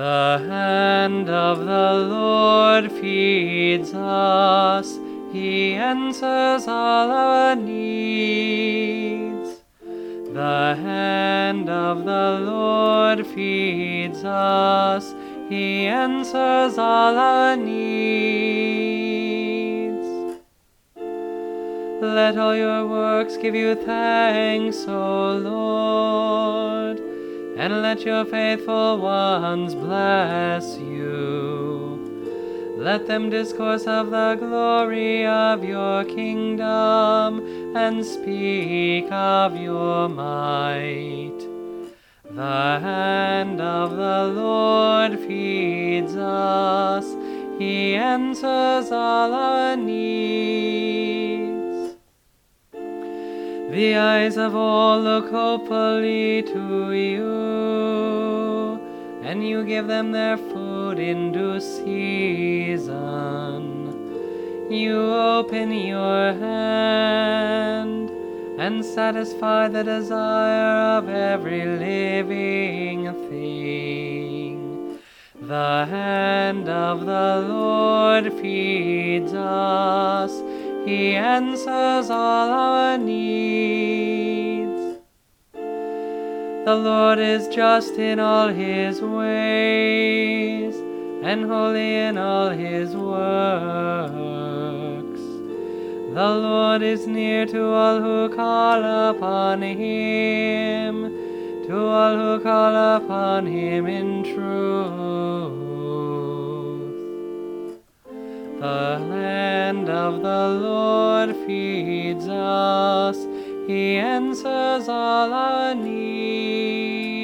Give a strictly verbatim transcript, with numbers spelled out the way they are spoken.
The hand of the Lord feeds us. He answers all our needs. The hand of the Lord feeds us. He answers all our needs. Let all your works give you thanks, O Lord, and let your faithful ones bless you. Let them discourse of the glory of your kingdom and speak of your might. The hand of the Lord feeds us. He answers all our needs. The eyes of all look hopefully to you, and you give them their food in due season. You open your hand and satisfy the desire of every living thing. The hand of the Lord feeds us. He answers all our needs. The Lord is just in all his ways, and holy in all his works. The Lord is near to all who call upon him, to all who call upon him in truth. The hand of the Lord feeds us. He answers all our needs.